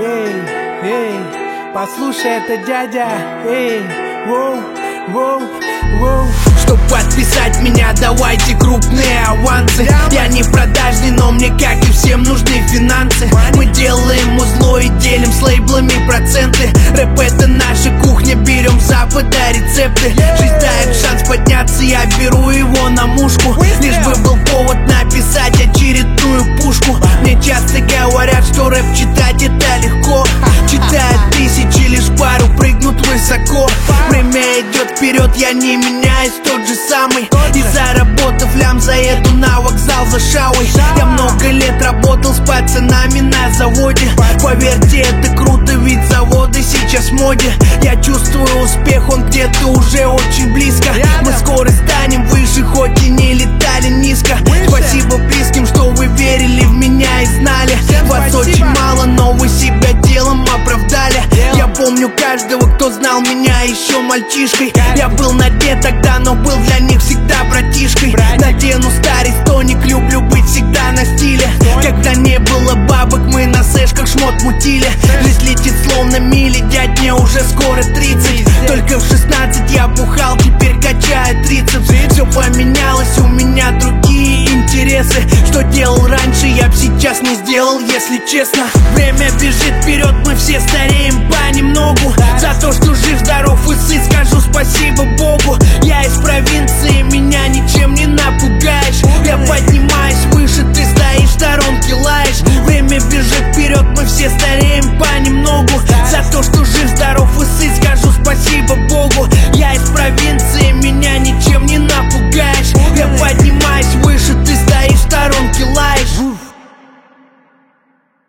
эй, послушай, это дядя, эй, воу, воу, воу. Чтоб подписать меня, давайте крупные авансы. Я не продажный, но мне, как и всем, нужны финансы. Мы делаем узло и делим с лейблами проценты. Рэп — это наша кухня, берем с запада рецепты. Жизнь дает шанс подняться, я беру его на мушку. Лишь бы был повод написать очередную пушку. Мне часто говорят, что рэп читать это легко. Читают тысячи, лишь пару прыгнут высоко. Время идет вперед, я не меняюсь, тот же самый. И заработав лям, заеду на вокзал за шауой. Я много лет работал с пацанами на заводе. Поверьте, это круто, ведь заводы сейчас в моде. Я чувствую успех, он где-то уже очень близко. Мы скоро станем выше, хоть и не летали низко. Спасибо близким, что вы верили в меня и знали. Вас очень мало, но вы себя делом оправдали. Я помню каждого, кто знал меня еще мальчишкой. Я был на дне тогда, но был для них всегда братишкой. Надену старый стоник, люблю быть всегда на стиле. Когда не было бабок, мы на сэшках шмот мутили. Жизнь летит словно мили, дядь, мне уже скоро 30. Только в 16 я бухал, теперь качаю трицепс. Все поменялось, у меня другие интересы. Что делал раньше, я б сейчас не сделал, если честно. Время бежит вперед, мы все стареем понемногу. За то, что жив, здоров и сыт, скажу спасибо Богу. Я из провинции, меня